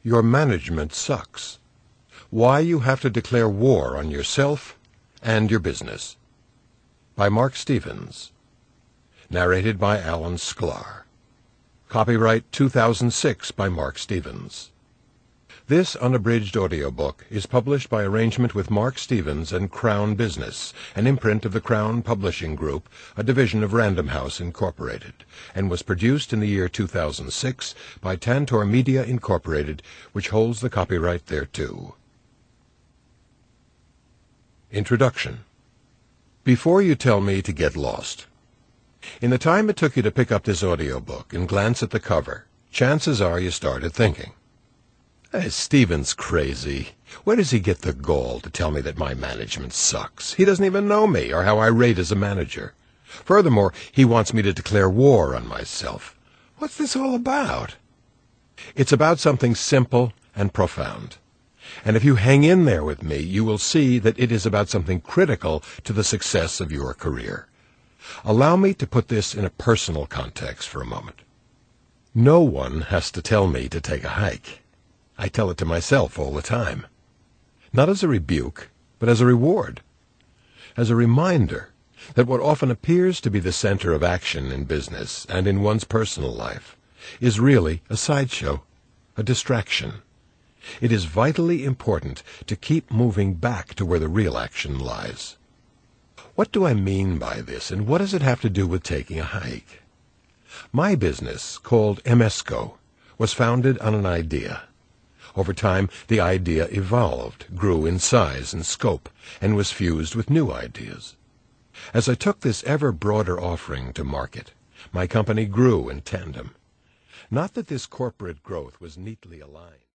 Your management sucks. Why you have to declare war on yourself and your business. By Mark Stevens. Narrated by Alan Sklar. Copyright 2006 by Mark Stevens. This unabridged audiobook is published by arrangement with Mark Stevens and Crown Business, an imprint of the Crown Publishing Group, a division of Random House, Incorporated, and was produced in the year 2006 by Tantor Media, Incorporated, which holds the copyright thereto. Introduction. Before you tell me to get lost. In the time it took you to pick up this audiobook and glance at the cover, chances are you started thinking, Stevens crazy. Where does he get the gall to tell me that my management sucks? He doesn't even know me or how I rate as a manager. Furthermore, he wants me to declare war on myself. What's this all about? It's about something simple and profound. And if you hang in there with me, you will see that it is about something critical to the success of your career. Allow me to put this in a personal context for a moment. No one has to tell me to take a hike. I tell it to myself all the time. Not as a rebuke, but as a reward. As a reminder that what often appears to be the center of action in business and in one's personal life is really a sideshow, a distraction. It is vitally important to keep moving back to where the real action lies. What do I mean by this, and what does it have to do with taking a hike? My business, called MSCO, was founded on an idea. Over time, the idea evolved, grew in size and scope, and was fused with new ideas. As I took this ever broader offering to market, my company grew in tandem. Not that this corporate growth was neatly aligned.